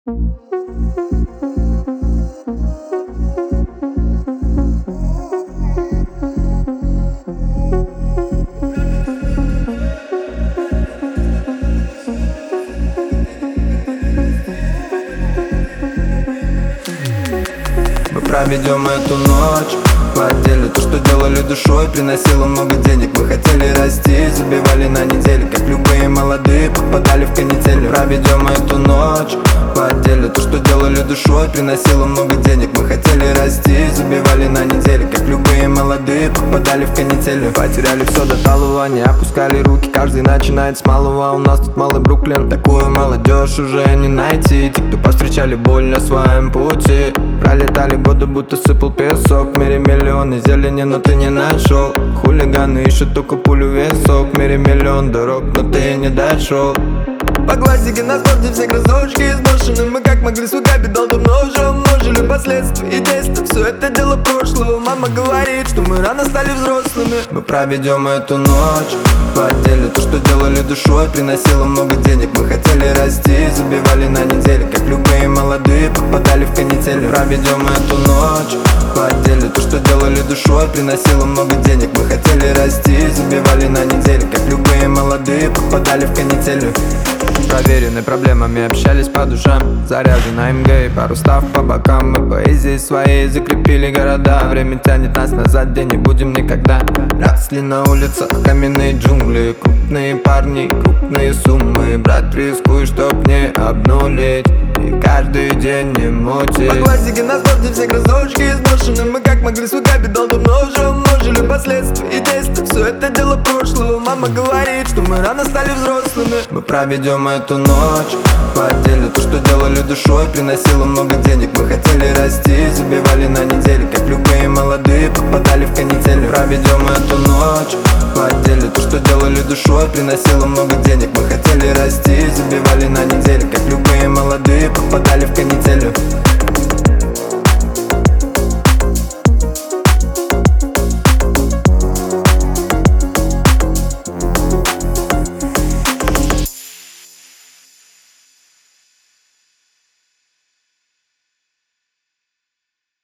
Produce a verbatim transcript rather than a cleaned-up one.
Мы проведем эту ночь по отделе. То, что делали душой, приносило много денег. Мы хотели расти, забивали на неделю. Как любые молодые, попадали в канители. Проведем эту ночь по отделе. То, что делали душой, приносило много денег. Мы хотели расти, забивали на неделю. Как любые молодые, попадали в канители. Потеряли все до талого, не опускали руки. Каждый начинает с малого, у нас тут малый Бруклин. Такую молодежь уже не найти. Те, кто повстречали боль на своем пути. Пролетали годы, будто сыпал песок. В мире миллионы зелени, но ты не нашел. Хулиганы ищут только пулю весок. В мире миллион дорог, но ты не дошел. По классике на спорте все красоточки изношены. Мы как могли свой капитал давно уже умножили. Последствия и действия, все это дело прошлого. Мама говорит, что мы рано стали взрослыми. Мы проведем эту ночь по отделе. То, что делали душой, приносило много денег. Мы хотели расти, забивали на неделю. Как любые молодые, попадали в канители. Проведем эту ночь по отделе. То, что делали душой, приносило много денег. Мы хотели расти, забивали на неделю. Как любые молодые, попадали в канители. Проверены проблемами, общались по душам. Заряжен АМГ и пару став по бокам. Мы поэзией своей закрепили города. Время тянет нас назад, где не будем никогда. Росли на улицах каменные джунгли. Крупные парни, крупные суммы. Брат, рискуй, чтоб не обнулить. И каждый день не мутить. По классике на спорте все красоточки изношены. Мы как могли свой капитал давно уже умножили. Последствия и действия, все это дело прошлого. Мама говорит, что мы рано стали взрослыми. Мы проведем эту ночь по отделе. То, что делали душой, приносило много денег. Мы хотели расти, забивали на неделю. Как любые молодые, попадали в канители. Проведем эту ночь по отделе. То, что делали душой, приносило много денег. Мы хотели расти, забивали на неделю. Как любые молодые, попадали в канители.